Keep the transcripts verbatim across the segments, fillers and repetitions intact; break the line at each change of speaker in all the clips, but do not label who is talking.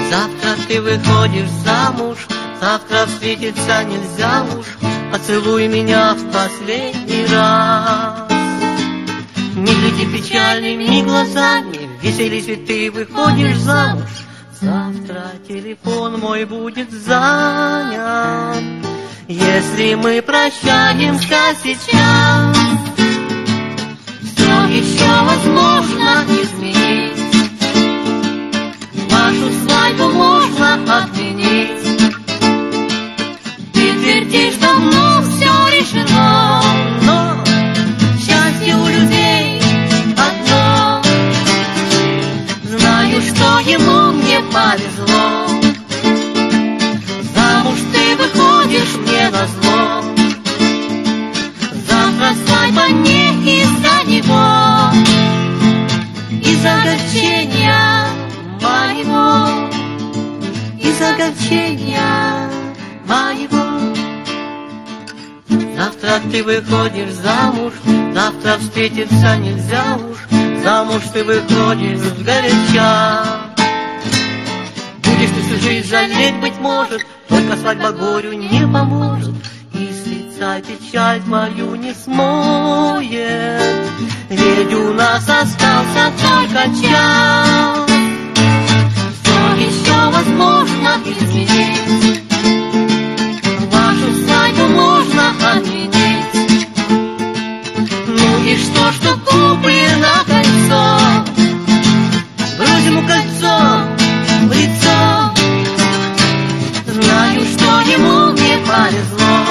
Завтра ты выходишь замуж, завтра встретиться нельзя уж. Поцелуй меня в последний раз. Не гляди печальными глазами, веселись, ведь ты выходишь замуж. Завтра телефон мой будет занят. Если мы прощаемся сейчас, все еще возможно изменить. Вашу свадьбу можно отменить. Ты твердишь, давно все решено, но счастье у людей одно. Знаю, что ему мне повезло. Замуж ты выходишь мне назло. Завтра свадьба не из-за него, из огорчения моего, из огорчения моего. Завтра ты выходишь замуж, завтра встретиться нельзя уж. Замуж ты выходишь сгоряча. Будешь ты всю жизнь жалеть, быть может, только свадьба горю не поможет. И с лица печаль мою не смоет, ведь у нас остался только час. Все еще возможно изменить. Вашу свадьбу можно отменить. Ну и что, что куплено кольцо? Брось ему кольцо в лицо. Знаю, что ему не повезло.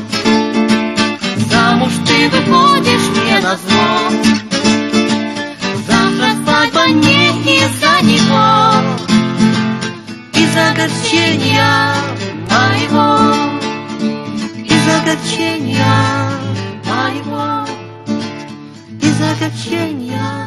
Замуж ты выходишь мне назло. Завтра свадьба не из-за него, из огорчения моего, из огорчения моего, из огорчения.